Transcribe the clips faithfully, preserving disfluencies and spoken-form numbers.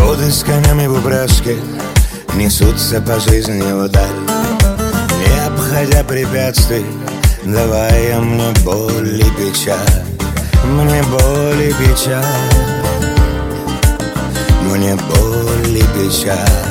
Годы с конями в упряжке несутся по жизни вдаль, не обходя препятствий, давая мне боль и печаль. Мне боль и печаль, мне боль и печаль.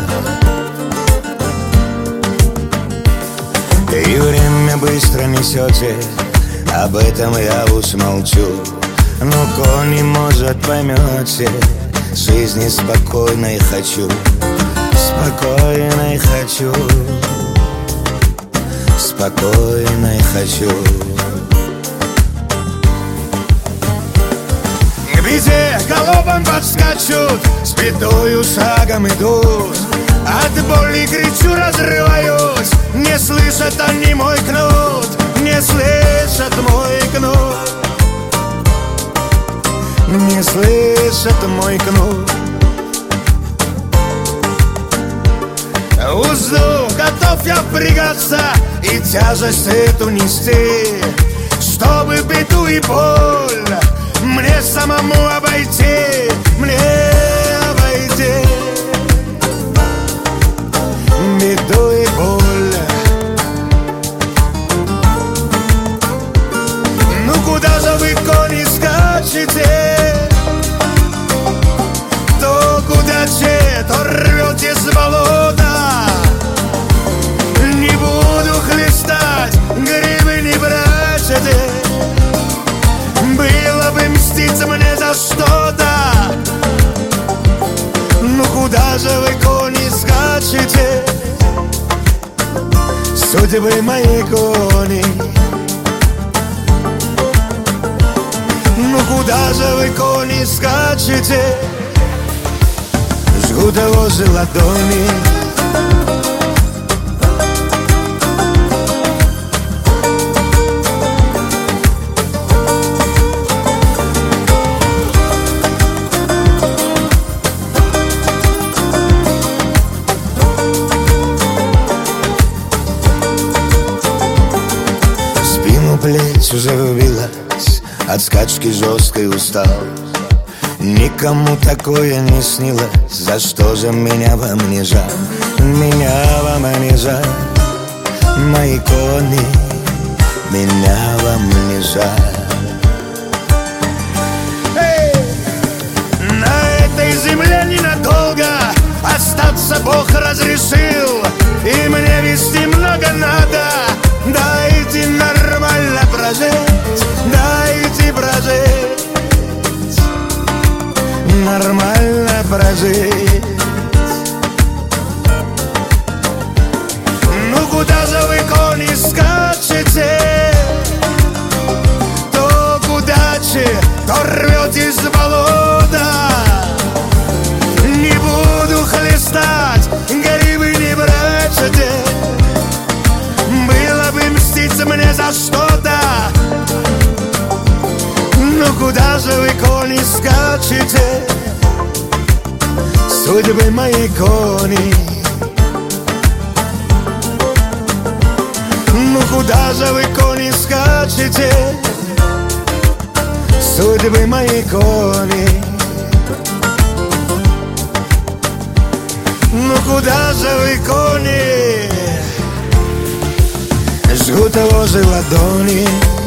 И время быстро несете, об этом я уж молчу. Но кони, может, поймете, жизни спокойной хочу, спокойной хочу, спокойной хочу. Где галопом подскачут, с бедою шагом идут, от боли кричу, разрываюсь, не слышат они мой кнут, не слышат мой кнут, не слышат мой кнут. Узду готов я впрягаться и тяжесть эту нести, чтобы беду и боль мне самому обойти, мне обойти беду и боль. Ну куда же вы, кони, скачете? То куда че, то рвете с болота. Не буду хлестать, грибы не бросите. Было бы мститься мне за что-то. Ну куда же вы, кони, скачете? Судьбы мои кони. Ну куда же вы, кони, скачете? Жгут возле ладони. Плечь уже вбилась, от скачки жесткой устал. Никому такое не снилось, за что же меня вам не жаль? Меня вам не жаль, мои кони, меня вам не жаль. Эй! На этой земле ненадолго остаться Бог разрешил, и мне вести много надо. Дайте нормально прожить, дайте прожить, нормально прожить. Ну куда же вы, кони, скачете? То куда че, то рвете с болота. Не буду хлестать, грибы не бросите. Было бы мститься мне за что-то. Ну куда же вы, кони, скачете? Судьбы мои кони. Ну куда же вы, кони, скачете? Судьбы мои кони. Ну куда же вы, кони? Жгут возле ладони.